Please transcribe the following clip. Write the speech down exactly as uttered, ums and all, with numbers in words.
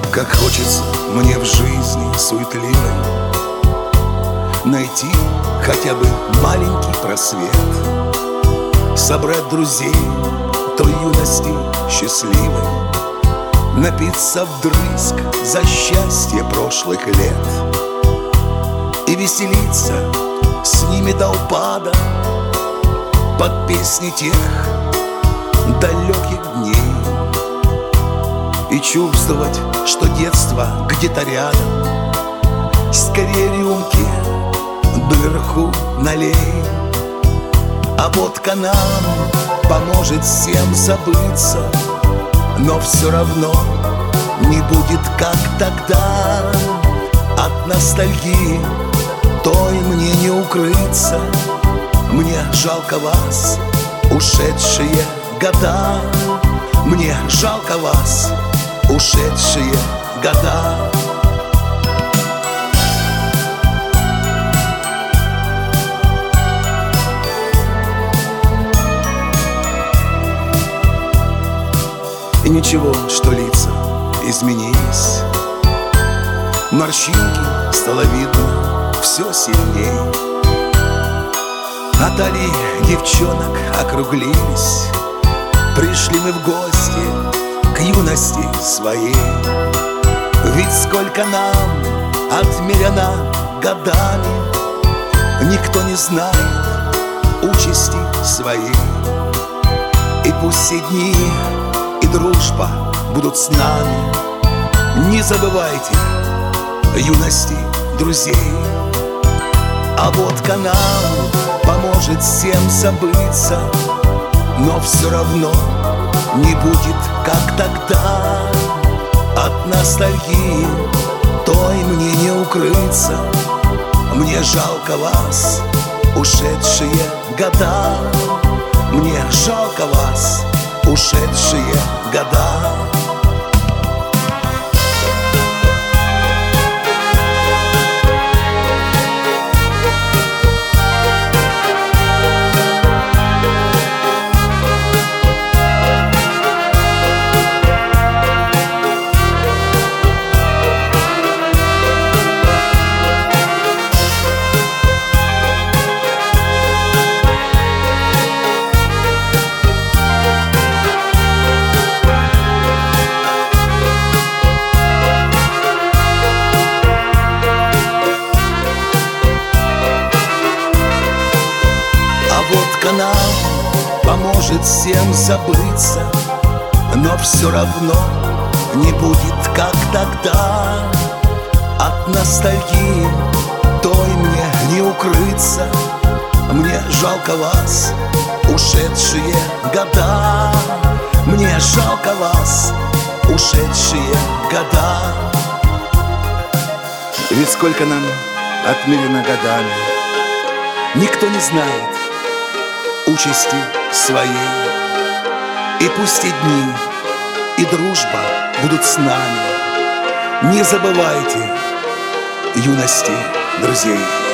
Как хочется мне в жизни суетливой найти хотя бы маленький просвет, собрать друзей той юности счастливой, напиться вдрызг за счастье прошлых лет и веселиться с ними до упада под песни тех далеких дней. И чувствовать, что детство где-то рядом, скорее рюмки доверху налей. А водка нам поможет всем забыться, но все равно не будет как тогда. От ностальгии той мне не укрыться. Мне жалко вас, ушедшие года. Мне жалко вас, ушедшие года. И ничего, что лица изменились, морщинки стало видно все сильней, а талии девчонок округлились. Пришли мы в гости к юности своей. Ведь сколько нам отмерено годами, никто не знает участи своей. И пусть все дни и дружба будут с нами, не забывайте юности друзей. А водка нам поможет всем забыться, но все равно не будет как тогда. От ностальгии той мне не укрыться. Мне жалко вас, ушедшие года. Мне жалко вас, ушедшие года. Водка нам поможет всем забыться, но все равно не будет как тогда. От ностальгии той мне не укрыться. Мне жалко вас, ушедшие года. Мне жалко вас, ушедшие года. Ведь сколько нам отмерено годами, никто не знает участи своей. И пусть и дни, и дружба будут с нами, не забывайте юности друзей.